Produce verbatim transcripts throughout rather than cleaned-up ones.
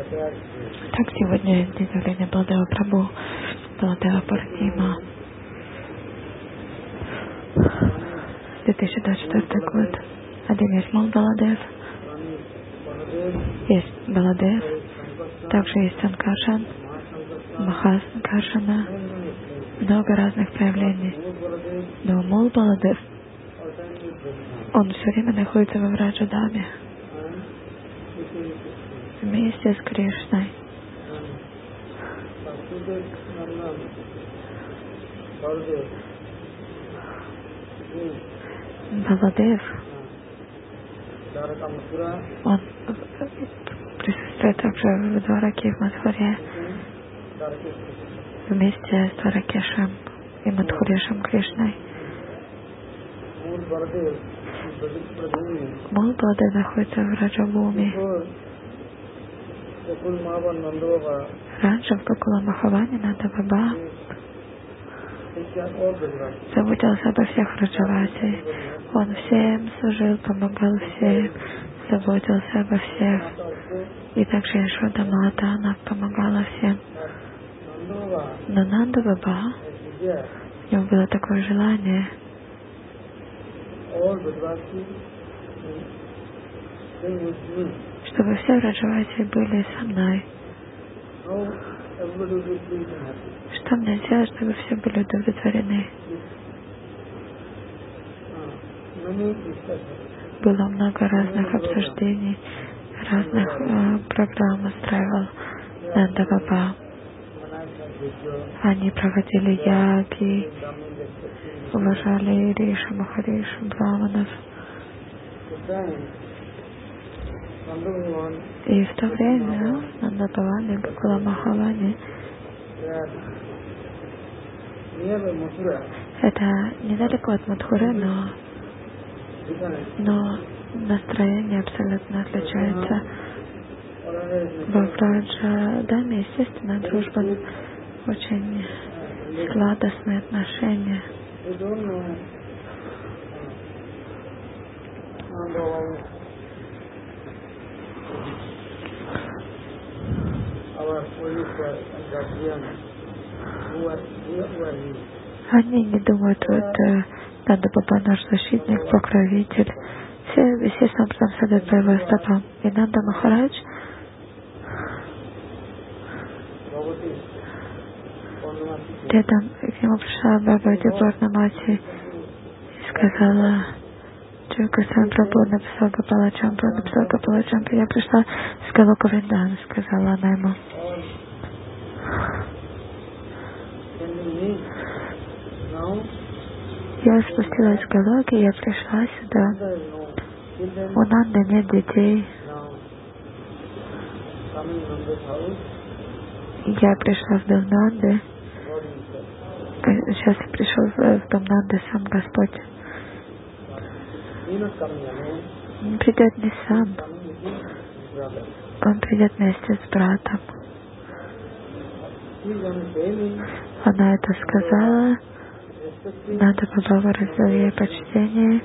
Так, сегодня день явления Баладева Прабху, Баладева Пурнима, две тысячи двадцать четвёртый год. Один есть Мол Баладев, есть Баладев, также есть Санкаршан, Маха Санкаршана, много разных проявлений. Но Мол Баладев, он все время находится во Враджадаме, вместе с Кришной. Баладев, он присутствует также в Двараке, в Мадхуре, вместе с Дваракешем и Мадхурешем Кришной. Мол Баладев находится в Раджабуми. Раньше в Гокула Махаване Нанда Баба заботился обо всех Раджаваси. Он всем служил, помогал всем, заботился обо всех. И также Яшода Мата, она помогала всем. Но Нанда Баба, у него было такое желание, чтобы все Раджаваси были со мной. Что мне сделать, чтобы все были удовлетворены? Было много разных обсуждений, разных э, программ устраивал Нанда Баба. Они проводили яги, уважали Ришу, Махаришу, Браманов. И в то время на Нандаване, Гокула Махаване, это недалеко от Мадхуры, но, но настроение абсолютно отличается. Во Враджадаме, естественно, дружба, очень сладостные отношения. Они не думают, вот э, Нанда Баба наш защитник, покровитель. Все, естественно, образом следуют по его стопам. И Нанда Махарадж рядом к нему пришла Баба Дипурнамати и сказала: Чукасан Прабху написал Гопала Чампу, написал Гопала Чампу. Я пришла с Галока Вриндана, сказала она ему. Я спустилась с Галоки, я пришла сюда. У Нанды нет детей. Я пришла в дом Нанды. Сейчас я пришел в дом Нанды сам Господь. Он придет не сам. Он придет вместе с братом. Она это сказала. Нанда Баба выразил ей почтение.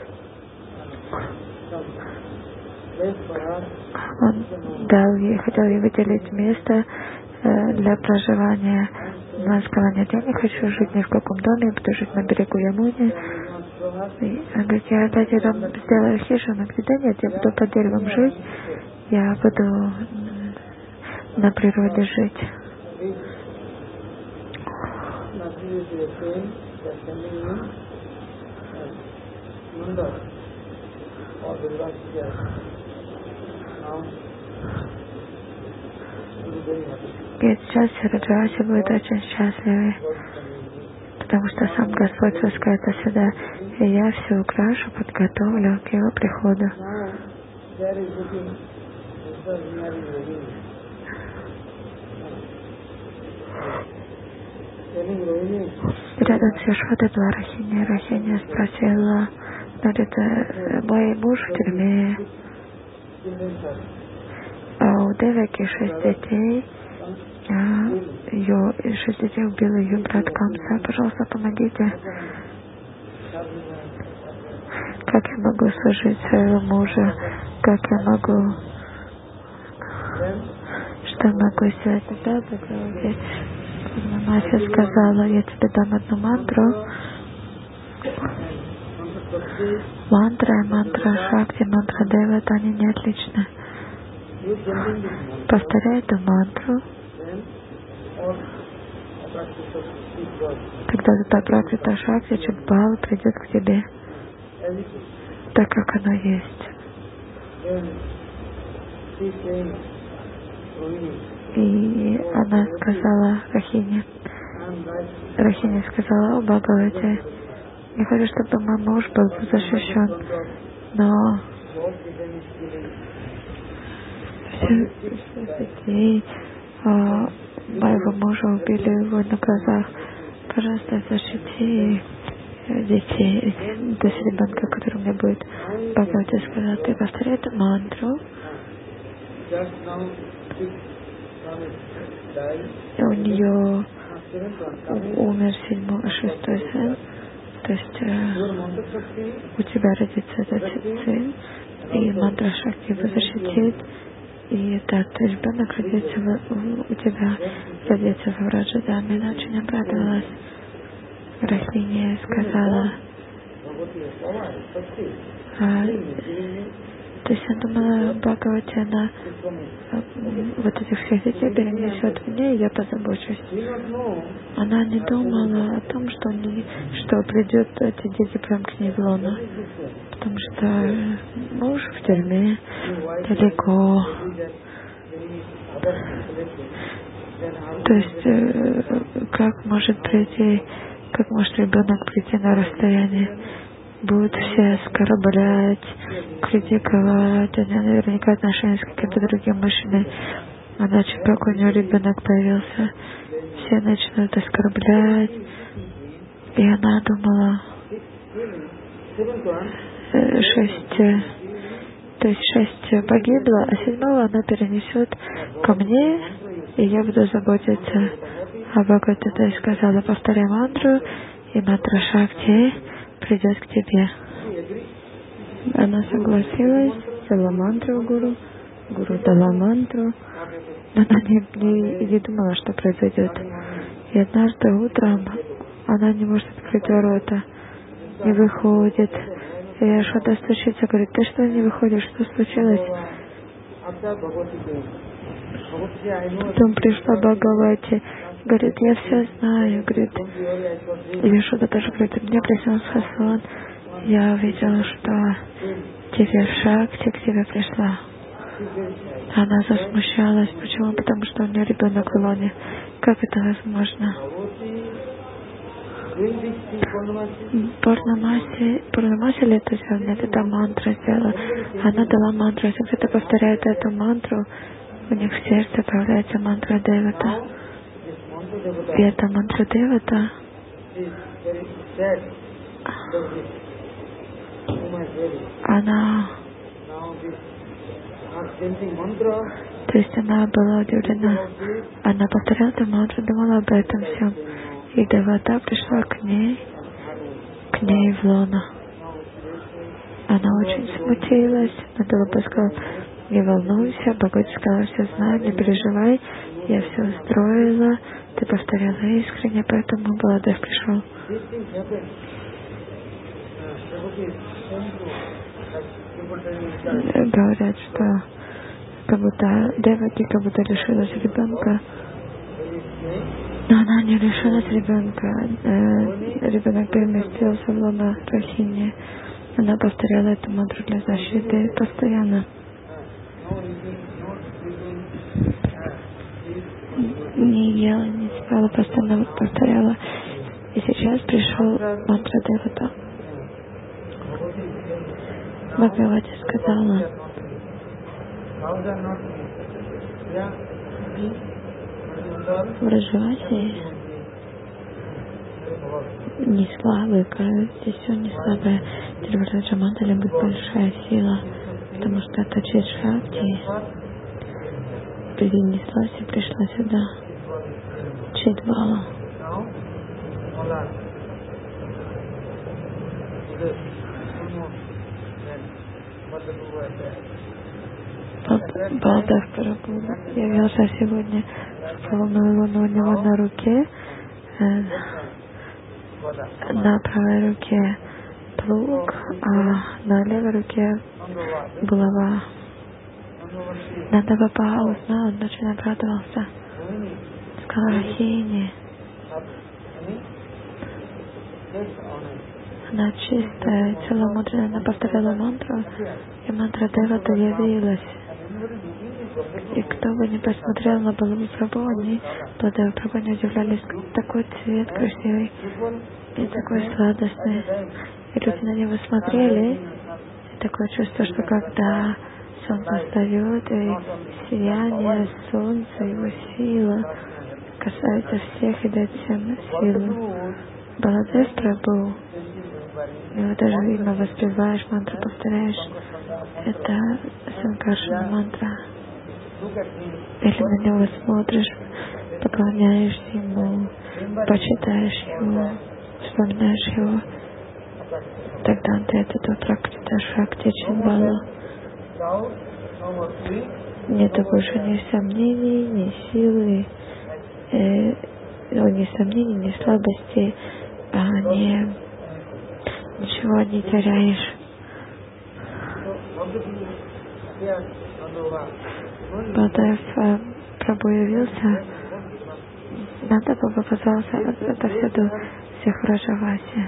Он дал ей, хотел ей выделить место э, для проживания. Она сказала: нет, я не хочу жить ни в каком доме, я буду жить на берегу Ямуни. И она говорит: я дайте дом, сделаю хижину. Где-то нет, я буду под деревом жить, я буду на природе жить. И сейчас Раджаваси будет очень счастливы, потому что сам Господь спускается сюда, и я все украшу, подготовлю к его приходу. Рядом с Яшодой была Рахини. Рахини спросила: говорит, мой муж в тюрьме, а у Деваки шесть детей, а ее шесть детей убил ее брат Камса. Пожалуйста, помогите. Как я могу служить своего мужа? Как я могу могу сделать тогда, когда Мася сказала, я тебе дам одну мантру. Мантра и мантра Шакти, мантра Девата, они не отличны. Повторяй эту мантру. Тогда эта практика Шакти, Чудбхава придет к тебе, так как оно есть. И она сказала Рахине, Рахине сказала: о Бхагавате, я хочу, чтобы мой муж был защищен, но все детей а, моего мужа убили его на глазах. Пожалуйста, защити детей, то есть ребенка, который у меня будет. Бхагавати сказал: ты повторяй эту мантру. У нее умер седьмой, шестой сын, то есть э, у тебя родится этот сын, и мантра Шакти его защитит, и так, то есть ребенок родится в, в, у тебя родится в Раджадаме. Она очень обрадовалась. Рахине сказала, а, то есть я думала, Бхагавати, она а, вот этих всех детей перенесет мне, и я позабочусь. Она не думала о том, что, не, что придет эти дети прям к ней в лоно, потому что муж в тюрьме далеко. То есть э, как может прийти, как может ребенок прийти на расстояние? Будут все оскорблять, критиковать, они наверняка отношения с каким-то другим мужчиной. Иначе как у нее ребенок появился, все начнут оскорблять. И она думала, э, шесть, э, то есть шесть погибло, а седьмого она перенесет ко мне, и я буду заботиться. А Бхагавати, то есть сказала, повторяй мантру, и мантра Шакти придет к тебе. Она согласилась, взяла мантру гуру, гуру дала мантру, но она не, не, не думала, что произойдет. И однажды утром она не может открыть ворота, не выходит. И Яшода стучится, говорит: ты что не выходишь, что случилось? Потом пришла Бхагавати, говорит: я все знаю, говорит. И Яшода тоже говорит: мне приснился сон, я увидела, что тебе Шакти к тебе пришла. Она засмущалась. Почему? Потому что у нее ребенок в лоне. Как это возможно? Пурнамаси, Пурнамаси ли это сделала? Нет, это мантра сделала. Она дала мантру. Если кто-то повторяет эту мантру, у них в сердце появляется мантра Девата. И эта мантра Девата, она, то есть она была удивлена. Она повторяла эту мантру, думала об этом всем. И Девата пришла к ней, к ней в лоно. Она очень смутилась. Надолго сказала: не волнуйся, Бхагавати сказала: все знаю, не переживай, я все устроила, ты повторяла искренне, поэтому Баладев пришел. Говорят, что как будто Деваки как будто лишилась ребенка. Но она не лишилась ребенка. Э, ребенок переместился в лоно Рахини. Она повторяла эту мантру для защиты постоянно. Не ела, не спала, постоянно повторяла. И сейчас пришел мантра Девата. Бхагавати сказала: в Раджавасе не слабый, здесь все не слабое. Теперь в Раджамандале будет большая сила, потому что эта часть Шакти перенеслась и пришла сюда. Чидбхава. Балдав Прабху явился сегодня в полную луну у него на руке, э, на правой руке плуг, а на левой руке булава. Нанда Баба узнал, он очень обрадовался. Сказал: Рахини, она чистая, целомудренная, она повторяла мантру, и мантра Девата явилась. И кто бы ни посмотрел на Балаву Прабху, они, Балаву Прабху, не удивлялись, такой цвет красивый и такой сладостный. И люди на него смотрели, и такое чувство, что когда солнце встает, и сияние солнца, его сила касается всех и дает всем силу. Баладев Прабху, его даже имя воспеваешь, мантру повторяешь, это Санкаршана мантра. Или на него смотришь, поклоняешься ему, почитаешь его, вспоминаешь его, тогда ты от этого практика шакти Чинбала. Нету больше ни сомнений, ни силы, э, ну, ни сомнений, ни слабости, а не, ничего не теряешь. Балдев Прабху явился, Нанда Баба показался отовсюду всех в Раджавасе.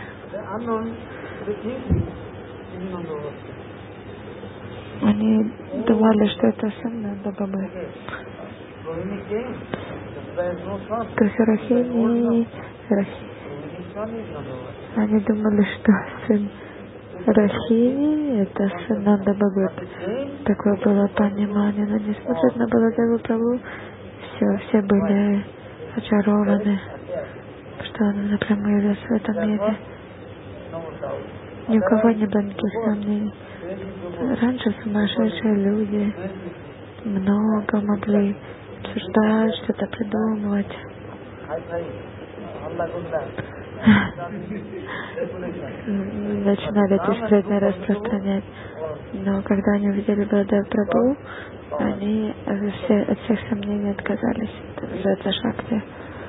Они думали, что это сын Нанда Бабы. То есть Рахини, Рахини. Они думали, что сын Рахини — это сын Нанда Бабы. Такое было понимание. Но несмотря на Баладеву Прабху, все, все были очарованы, что он напрямую явился в этом мире. Ни у кого не было никаких сомнений. Раньше сумасшедшие люди много могли обсуждать, что-то придумывать. Начинали эти сплетни распространять. Но когда они увидели Баладева Прабху, они все, от всех сомнений отказались. Это называется шакти.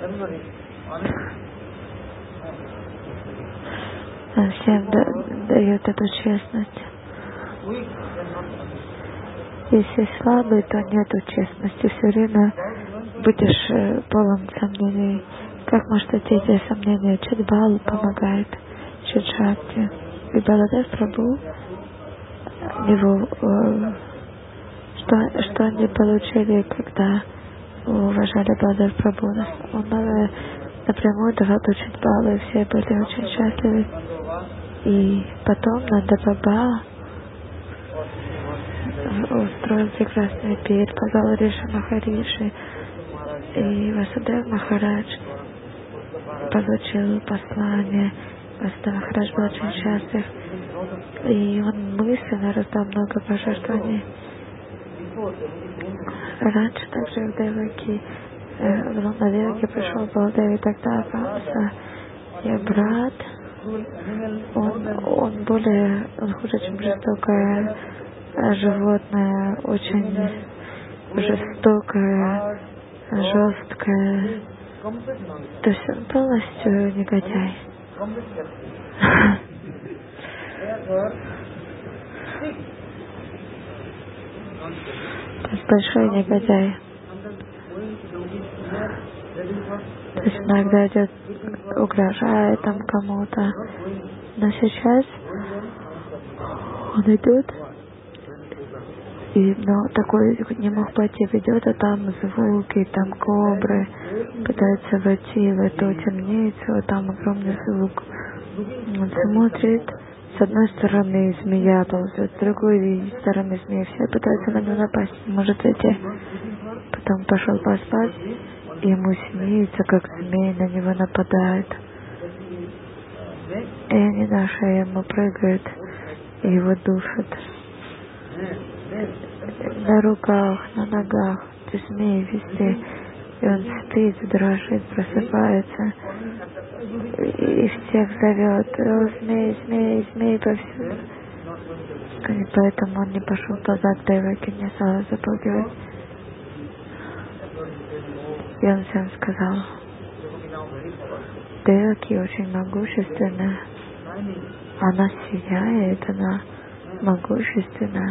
Он всем дает эту честность. Если слабый, то нету честности. Все время будешь э, полон сомнений. Как может идти эти сомнения? Чидбал помогает, Чидшакти. И Баладев Прабху, его, э, что, что они получили, когда уважали Баладев Прабху? Он э, напрямую давал Чидбал, и все были очень счастливы. И потом Нанда Баба устроил прекрасный пир, позвал Риши Махариши, и Васудев Махарадж получил послание. Васудев Махарадж был очень счастлив, и он мысленно раздал много пожертвований. Раньше также в Деваки, э, в Деваки пришел Баладев, и тогда Рамса, и брат, он, он более, он хуже, чем жестокое животное, очень жестокое, жесткое. То есть он полностью негодяй. То есть большой негодяй. То есть иногда идет, угрожает там кому-то. Но сейчас он идет, и, но такой не мог пойти, ведет, а там звуки, там кобры пытаются войти в эту темницу, а там огромный звук. Он смотрит, с одной стороны змея ползет, с другой стороны змея, все пытаются на него напасть, не может войти. Потом пошел поспать, и ему снится, как змей на него нападает. И они на шее ему прыгают, и его душат. На руках, на ногах, змеи везде. И он спит, дрожит, просыпается. И всех зовет: о, змей, змей, змей повсюду. И поэтому он не пошел назад, Деваки не стал запугивать. И он всем сказал: Деваки очень могущественная. Она сияет, она могущественная.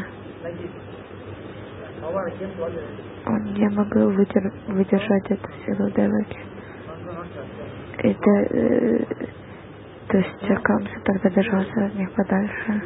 Он не могу выдер- выдержать эту силу Деваки. Это, э, то есть Камса тогда держался от них подальше.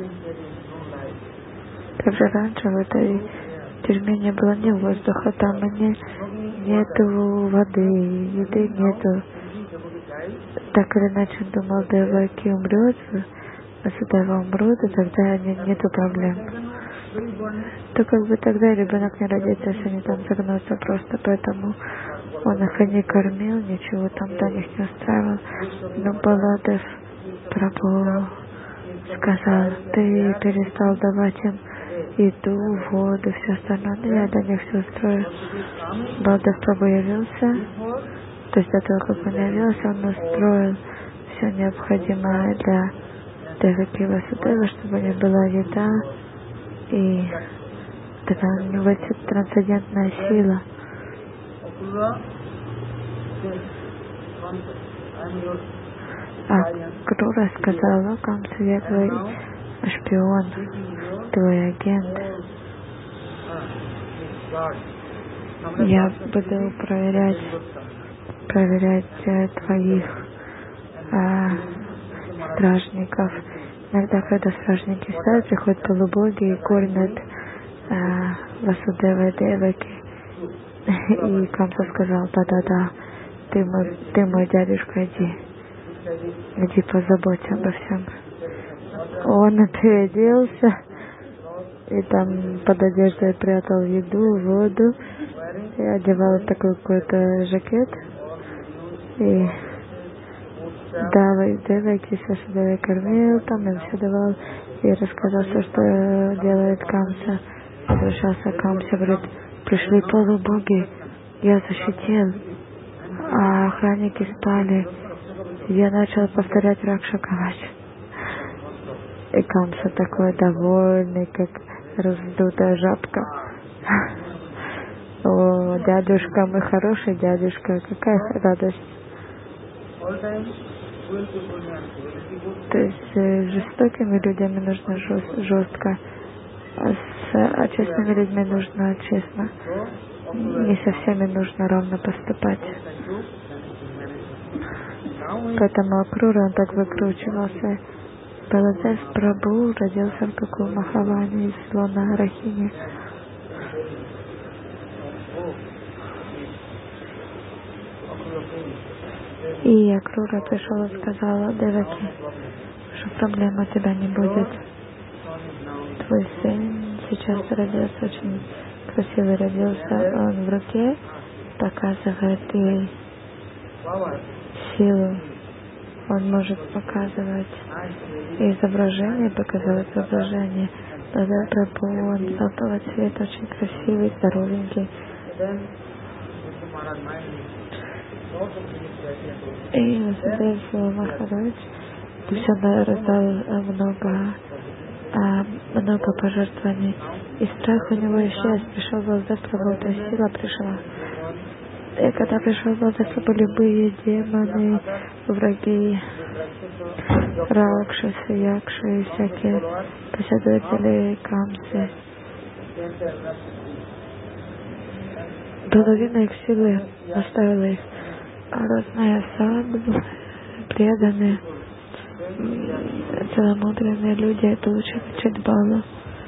Также раньше в этой тюрьме не было ни воздуха, там не, нету воды, еды нету. Так или иначе он думал, Деваки умрет, Васудева умрут, и тогда не, нету проблем. То как бы тогда ребенок не родится, если они там загнутся просто, поэтому он их и не кормил, ничего там до них не устраивал. Но Баладев Прабху сказал: ты перестал давать им еду, воду, все остальное, но я для них все устроил. Баладев Прабху явился, то есть до того, как он явился, он устроил все необходимое для Деваки Васудева, чтобы у них была еда, и тогда у него есть трансцендентная сила. А Крура сказала: Камса, я твой шпион, твой агент. Я буду проверять, проверять э, твоих э, стражников. Иногда, когда стражники стоят, приходят полубоги и кормят э, Васудева и Деваки. И Камса сказал: да-да-да, ты мой, ты мой дядюшка, иди. Иди позаботься обо всем. Он переоделся и там под одеждой прятал еду, воду, и одевал такой какой-то жакет, и дал Деваки, все, что Деваки кормил, там им все давал, и рассказал все, что делает Камса. Возвращался Камса, говорит: пришли полубоги, я защитил, а охранники спали. Я начал повторять Ракша Кавач. И Камса такой довольный, как раздутая жабка. О, дядюшка, мой хороший дядюшка, какая радость. То есть с жестокими людьми нужно жестко, а с а честными людьми нужно честно. Не со всеми нужно ровно поступать. Поэтому Акрура, он так выкручивался. Баладев Прабху родился в каком Махаване из слона Рахини. И Акрура пришел и сказал Деваки, что проблем у тебя не будет. Твой сын сейчас родился, очень красивый родился. Он в руке показывает ей силу. Он может показывать изображение, показывать изображение. Баладев Прабху, он золотого цвета, очень красивый, здоровенький. И Васудев Махарадж все раздал много, а, много пожертвований. И страх у него исчез. Пришел Баладев Прабху, то есть сила пришла. И когда пришел Баладев Прабху, любые демоны, враги, Ракшасы, Якши, всякие последователи Камсы, половина их силы оставила их. А разные саду, преданные, целомудренные люди, это учат Читбалу.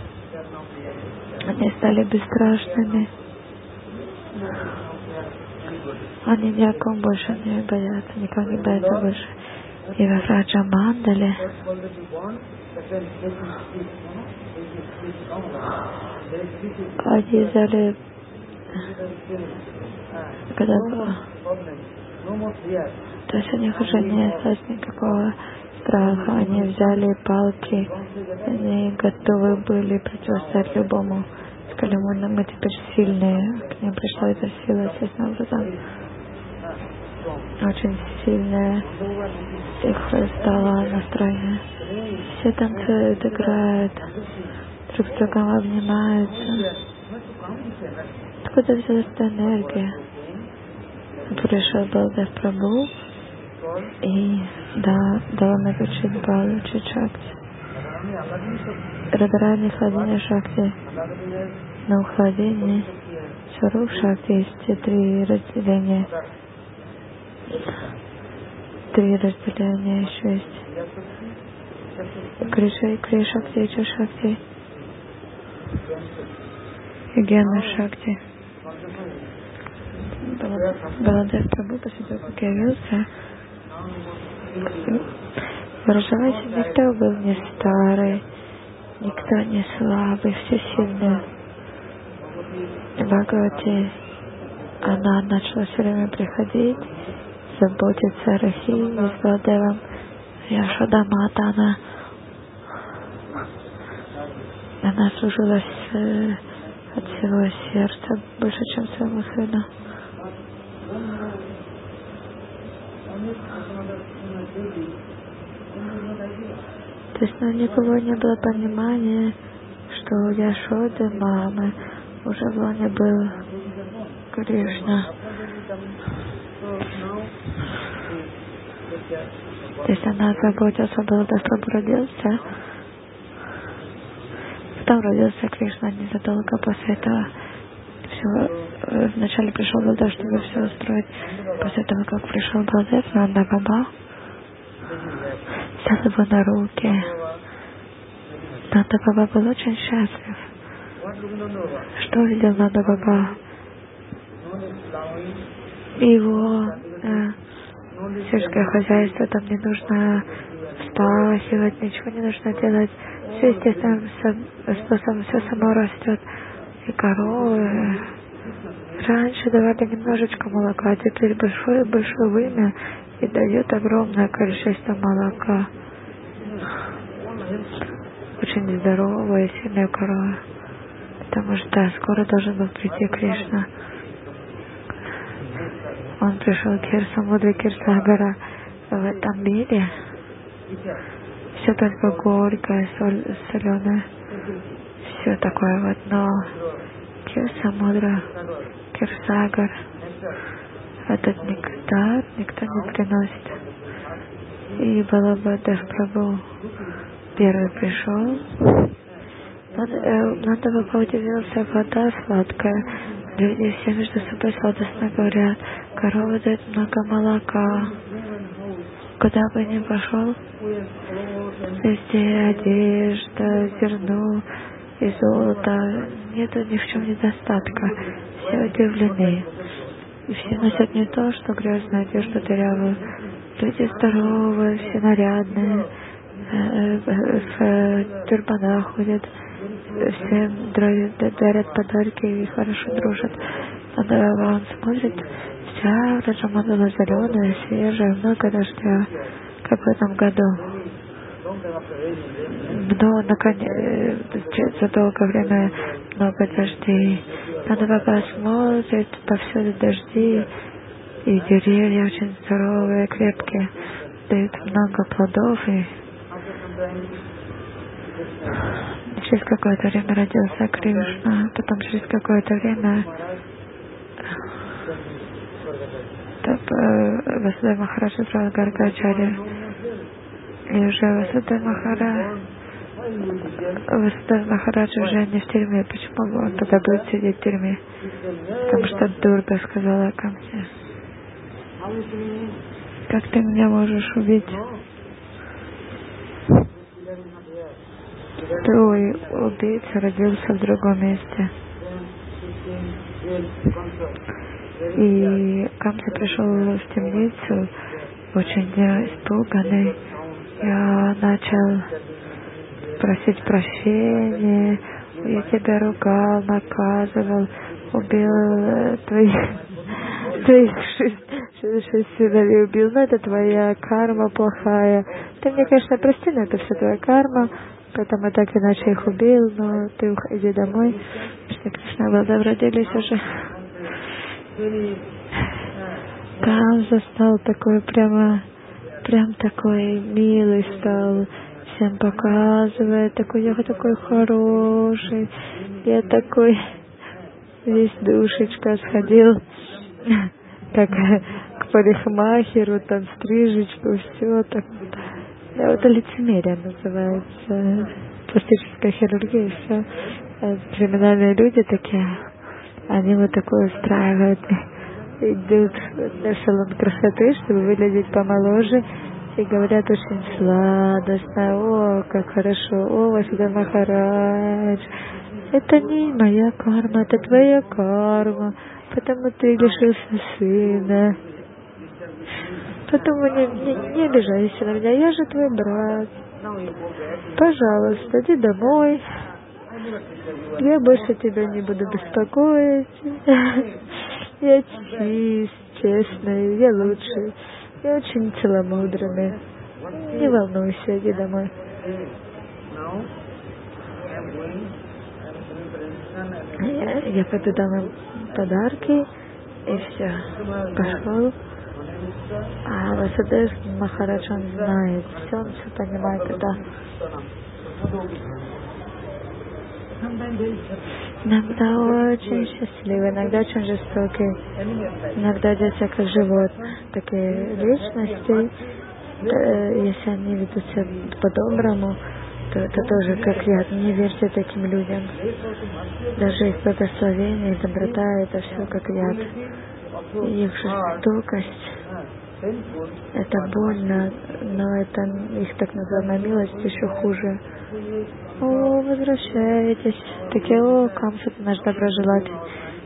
Они стали бесстрашными. Они ни о ком больше не боятся, никого не боятся больше. И во Раджа Мандале они взяли, когда то есть у них уже не осталось никакого страха, они взяли палки, они готовы были противостоять любому. Сказали, мы, мы теперь сильные, к ним пришла эта сила, естественным образом. очень сильное их стало настроение. Все танцуют, играют, друг с другом обнимаются. Откуда взялась эта энергия? Пришел Балдев Прабху и да, дал научить Балу учить Шакти. Радарани Хладини Шакти. Но у Хладини Сваруп Шакти есть три разделения. Три разделения еще есть. Криша, Крия Шакти, Ича Шакти и Гена Шакти. Баладев Прабху после того, как явился, Враджаваси никто был не старый, никто не слабый, все сильные. Бхагавати, она начала все время приходить, заботиться о Рахине с Баладевом. Яшода Мата, она, она служилась э, от всего сердца больше, чем своему сыну. То есть, ну, никого не было понимания, что у Яшоды мамы уже в лоне был Кришна. То есть она заботилась, Баладев Прабху родился. Потом родился Кришна незадолго после этого. Все, вначале пришел Баладев, чтобы все устроить. После того, как пришел Баладев, Нанда Баба взял его на руки. Нанда Баба был очень счастлив. Что увидел Нанда Баба? Его э, сельское хозяйство, там не нужно вспахивать, ничего не нужно делать. Все естественным способом, все само растет. И коровы раньше давали немножечко молока, а теперь большое-большое вымя и дает огромное количество молока. Очень здоровая и сильная корова. Потому что скоро должен был прийти Кришна. Он пришел к Кирсамудре Кирсагара в этом мире. Все только горькое, соль, соленое. Все такое вот, но Кирсамудра, Кирсагар, этот нектар никто не приносит. И Балабхадр Прабху первый пришел. Нанда Баба удивился, вода сладкая. Люди все между собой сладостно говорят, корова дает много молока. Куда бы ни пошел, везде одежда, зерно и золото. Нету ни в чем недостатка. Все удивлены. И все носят не то, что грязную одежду дырявую. Люди здоровые, все нарядные, в тюрбанах ходят. Всем дарят подарки и хорошо дружат. Он смотрит, вся Раджамандала зеленая, свежая, много дождя, как в этом году. Но наконец, за долгое время много дождей. Нанда Баба смотрит, повсюду дожди, и деревья очень здоровые, крепкие, дают много плодов. И через какое-то время родился Кришна, потом через какое-то время Васудева Махарадж избрал Гаргачарья. И уже Васудева Махарадж Васудева Махарадж уже не в тюрьме. Почему он тогда будет сидеть в тюрьме? Потому что Дурга сказала ко мне: как ты меня можешь убить? Твой убийца родился в другом месте. И Камса пришел в темницу, очень испуганный. Я начал просить прощения. Я тебя ругал, наказывал, убил твоих, твоих шесть, шесть сыновей убил. Но это твоя карма плохая. Ты мне, конечно, прости, но это все твоя карма. Поэтому так иначе их убил, но ты уходи домой. Что Кришна и Баладев родились уже. Камса стал такой прямо, прям такой милый стал, всем показывает, такой, я такой хороший, я такой весь душечка сходил, как к парикмахеру, там стрижечку, все так. Это лицемерие называется, пластическая хирургия, все. Криминальные люди такие, они вот такое устраивают, идут на салон красоты, чтобы выглядеть помоложе, и говорят очень сладостно, о, как хорошо, о, Васуда Махарадж. Это не моя карма, это твоя карма, потому ты лишился сына. Поэтому не, не, не обижайся на меня, я же твой брат. Пожалуйста, иди домой. Я больше тебя не буду беспокоить. Я чист, честный, я лучший. Я очень целомудренный. Не волнуйся, иди домой. Я, я пойду дам им подарки, и все. Пошел. А Васудев Махарадж, он знает, все, он все понимает, да. Иногда очень счастливый, иногда очень жестокий, иногда здесь как живот, такие личности, если они ведут себя по-доброму, то это тоже как яд. Не верьте таким людям. Даже их благословение, их доброта, это все как яд. Их жестокость, это больно, но это их так называемая милость еще хуже. О, возвращайтесь. Такие, о, Камса, это наш доброжелатель.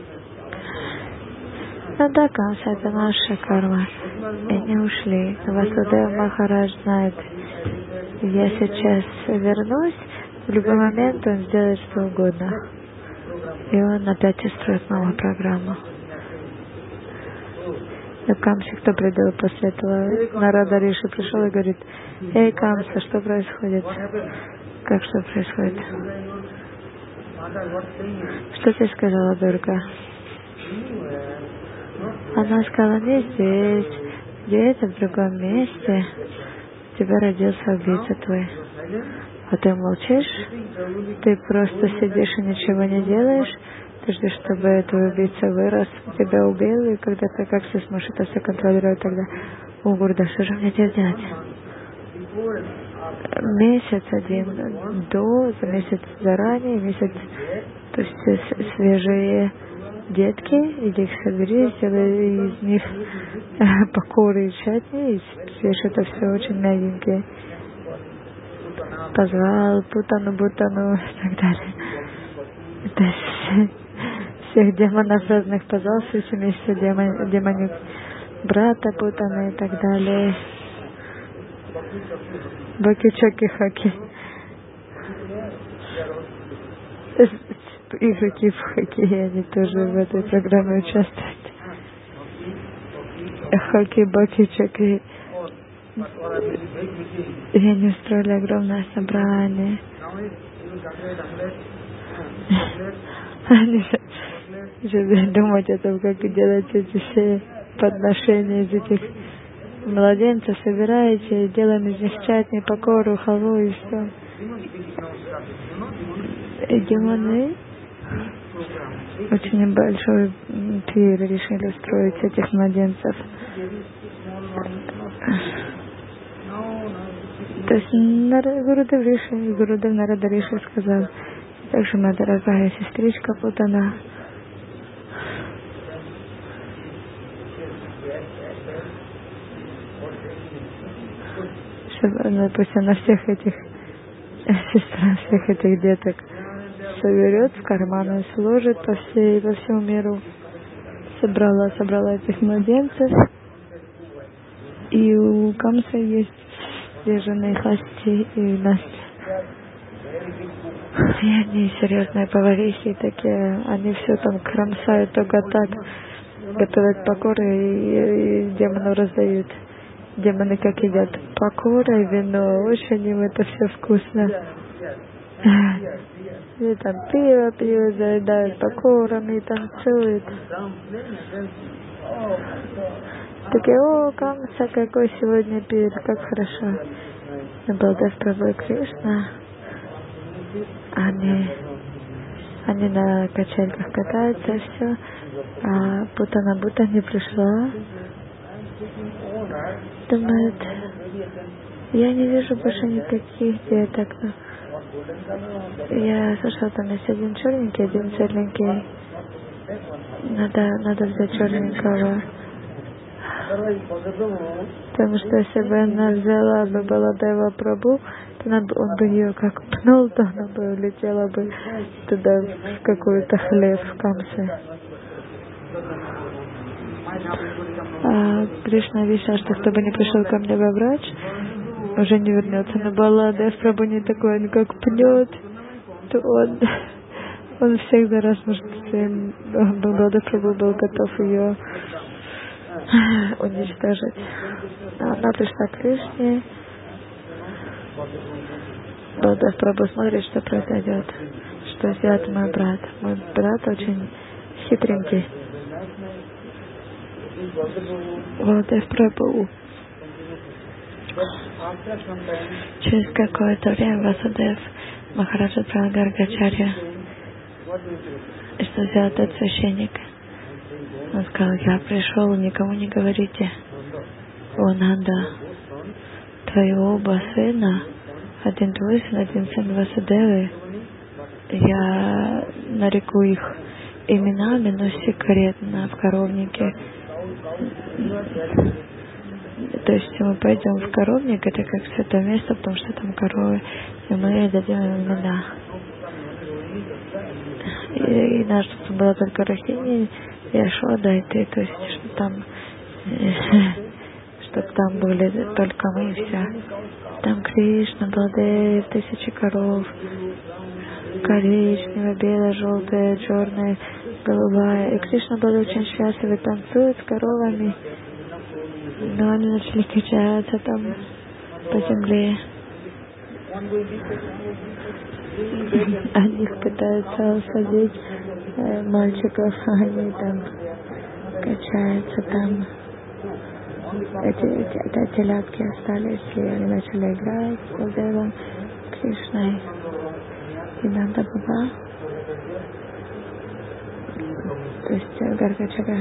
Ну да, Камса, это наша карма. И не ушли. Васудев Махарадж знает, я сейчас вернусь, в любой момент он сделает что угодно. И он опять устроит новую программу. И Камсе, кто придет после этого? Нарада Риши пришел и говорит, эй, Камса, что происходит? Как что происходит? Что ты сказала, Дурга? Она сказала, не здесь, где-то в другом месте у тебя родился убийца твой. А ты молчишь? Ты просто сидишь и ничего не делаешь? Ты ждешь, чтобы твой убийца вырос, тебя убил, и когда ты как ты сможешь это все контролировать тогда? О, Гурда, что же мне теперь делать? Месяц один до, за месяц заранее, месяц, то есть свежие детки, иди их собери, сделай из них покоры и чатни, и съешь это все очень мягенькие. Позвал Путану, Бутану и так далее. То есть всех демонов разных позвал, все семейство демон, демонюк, брата Путана и так далее. Баки-чаки-хаки. Игроки в хоккее, они тоже в этой программе участвуют. Хаки, баки-чаки. И они устроили огромное собрание. Они же думать о том, как делать эти все подношения из этих младенцев, собираете, делаем из них чатни, покору, халву и все. И демоны очень большой пир решили устроить этих младенцев. То есть Гурудев Риши, Гурудев Нарада Риши сказал, также моя дорогая сестричка Путана, чтобы она, пусть она всех этих сестра, всех этих деток соберет в карманы, сложит по всей, по всему миру. Собрала, собрала этих младенцев. И у Камса есть свежие Хасти и Настя. И они серьезные поварихи такие, они все там кромсают только так, готовят покоры и, и демону раздают. Демоны как едят покора и вино, очень им это все вкусно. И там пиво пьют, заедают покорами и танцуют. Такие, о, Камса, какой сегодня пир, как хорошо. Но Балдев Прабху и Кришна, они, они на качельках катаются, все, а Путана будто не пришла. Думает, я не вижу больше никаких деток. Я слышала, там есть один черненький, один светленький. Надо, надо взять черненького. Потому что если бы она взяла бы Баладева Прабху, то она, он бы ее как пнул, то она бы улетела бы туда в какую-то хлеб в Камсе. А Кришна решил, что кто бы не пришел ко мне во врач, уже не вернется. Но Баладев Прабху не такой, он как пнет, то он, он всегда раз, может, Баладев Прабху был готов ее уничтожить. А она пришла к Кришне. Баладев Прабху смотрит, что произойдет, что сделает мой брат. Мой брат очень хитренький. Баладев Прабху. Через какое-то время Васудев Махарадж отправил Гаргачарья. И что сделал этот священник? Он сказал, я пришел, никому не говорите. О, Нанда, твои оба сына, один твой сын, один сын Васудевы, я нареку их именами, но секретно в коровнике. То есть мы пойдем в коровник, это как святое место, потому что там коровы, и мы дадим им имена. И, и наш тут была только Рахини и Ашода, и ты, то есть, что там, чтобы там были только мы и все. Там Кришна, Баладев, тысячи коров, коричневая, белая, желтая, черная, голубая. И Кришна был очень счастлив и танцует с коровами. Но они начали качаться там по земле. Они пытаются усадить э, мальчиков, а они там качаются там. Эти, эти, эти телятки остались, и они начали играть с Балдевом, Кришной и Нанда Баба. То есть Гаргачарья.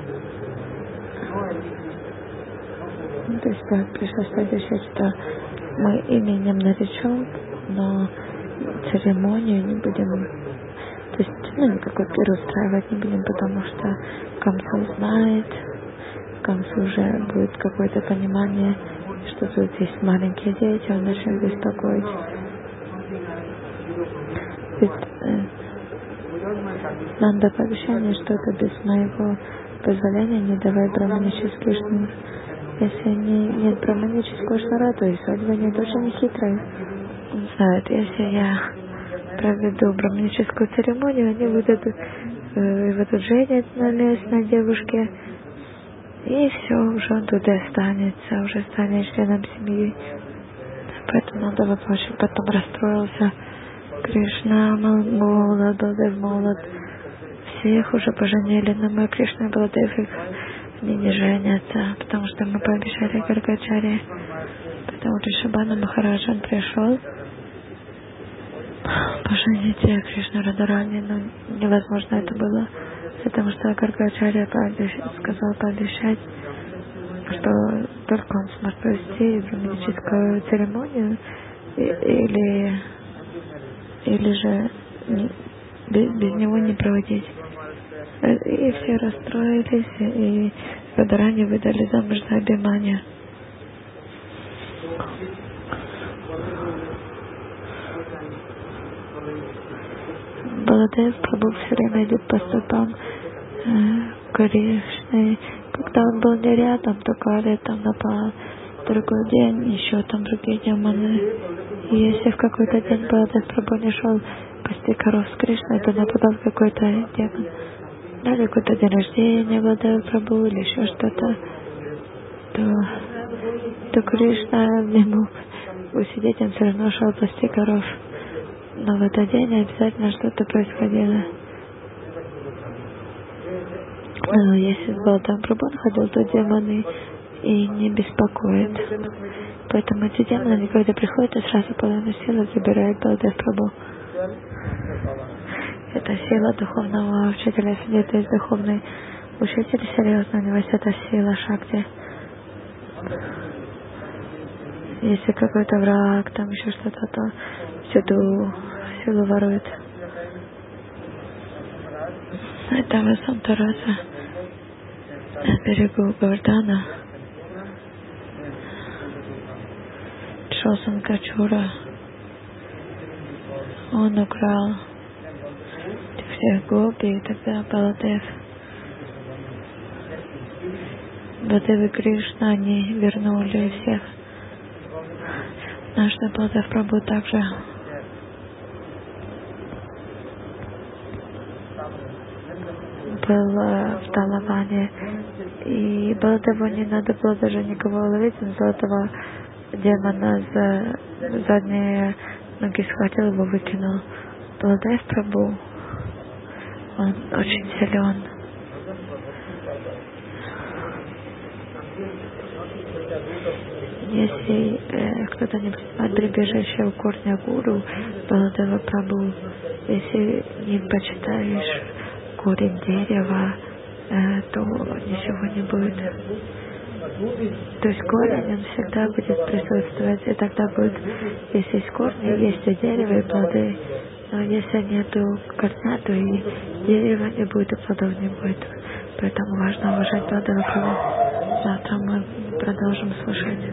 То есть так, пришлось пообещать, что мы именем наречем, но церемонию не будем, то есть ну, никакой пир устраивать не будем, потому что Камса узнает, Камса уже будет какое-то понимание, что тут есть маленькие дети, он начнет беспокоить. Ведь э, Нанда пообещание, что это без моего позволения не давай браманические шнур. Если не, нет браманического шнура, то есть свадьба нет, очень хитрая. Он знает, если я проведу браманическую церемонию, они выдадут, э, его тут женят на местной девушке, и все, уже он туда останется, уже станет членом семьи. Поэтому надо воплощить, потом расстроился. Кришна молод, Баладев молод, всех уже поженили, но мы Кришна и Баладев их они не женятся, потому что мы пообещали Гаргачаре. Поэтому Ришабхана Махарадж он пришел поженить Кришну Радарани, но невозможно это было, потому что Гаргачарья пообещал, сказал пообещать, что только он сможет провести браманическую церемонию, или, или же не, без, без него не проводить. И все расстроились, и Радарани выдали замуж за Абхиманью. Баладев Прабху все время идет по стопам э, Кришны. Когда он был не рядом, то Кали там напал. Другой день еще там другие демоны. И если в какой-то день Баладев Прабху не шел пасти коров с Кришной, то нападал какой-то демон. Или какой-то день рождения Баладева Прабху или еще что-то, то, то Кришна не мог усидеть, он все равно шел пасти коров. Но в этот день обязательно что-то происходило. Но если с Баладам Прабhu он ходил, то демоны и не беспокоят. Поэтому эти демоны, они когда приходят, и сразу половину силы забирает Баладев Прабhu. Это сила духовного учителя. Если это есть духовный учитель, серьезно, у него есть эта сила Шакти. Если какой-то враг, там еще что-то, то всю эту силу ворует. Это Васантараса на берегу Гавардана. Шосан Качура. Он украл всех гопи, и тогда Баладев, Баладев и Кришна, они вернули всех. Наш Баладев Прабhu также был в Талаване, и Баладеву не надо было даже никого ловить, он золотого демона за задние ноги схватил, его выкинул. Баладев Прабhu, он очень силен. Если э, кто-то не принимает прибежище у корня гуру Баладева Прабhu, если не почитаешь корень дерева, э, то ничего не будет. То есть корень, он всегда будет присутствовать, и тогда будет, если есть корни, есть и дерево, и плоды. Но если нету корня, то и дерева не будет, и плодов не будет. Поэтому важно уважать Баладева Прабhu. Завтра мы продолжим слушать.